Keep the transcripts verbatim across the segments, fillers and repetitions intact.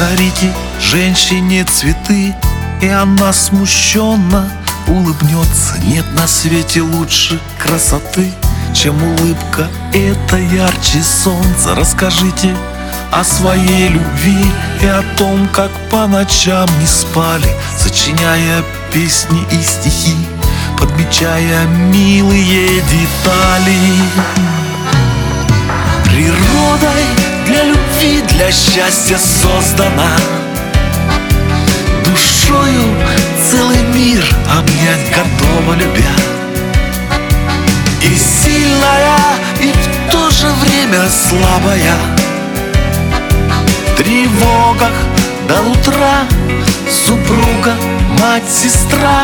Подарите женщине цветы, и она смущенно улыбнется. Нет на свете лучше красоты, чем улыбка, это ярче солнца. Расскажите о своей любви и о том, как по ночам не спали, сочиняя песни и стихи, подмечая милые детали. Природой для любви, для счастья создана, душою целый мир обнять готова, любя. И сильная, и в то же время слабая, в тревогах до утра, супруга, мать, сестра,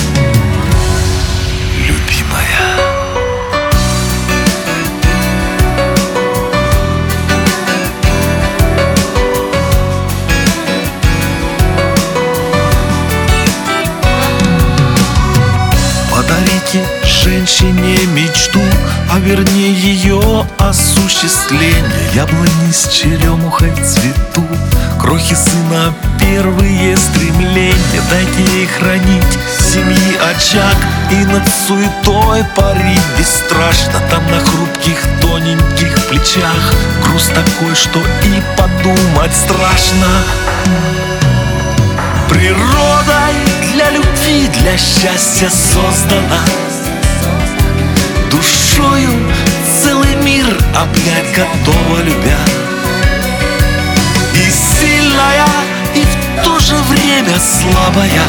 любимая. Подарите женщине мечту, а вернее ее осуществление. Яблони с черемухой цвету, крохи сына первые стремления. Дайте ей хранить семьи очаг и над суетой парить бесстрашно. Там на хрупких тоненьких плечах груз такой, что и подумать страшно. Природой для любви, для счастья создана, душою целый мир обнять готова, любя. И сильная, и в то же время слабая,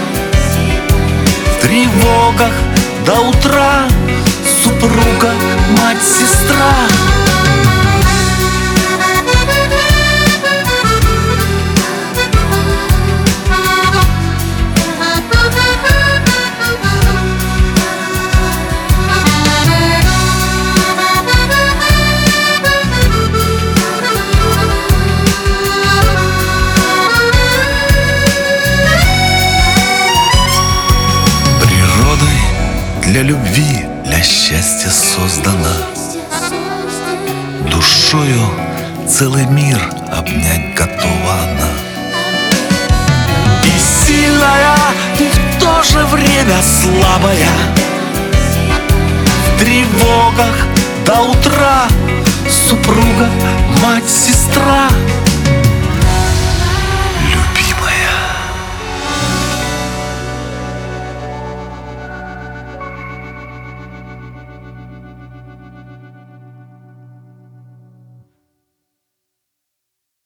в тревогах до утра, супруга, мать, сестра. Для любви, для счастья создана, душою целый мир обнять готова она. И сильная, и в то же время слабая, в тревогах до утра, супруга, мать, сестра.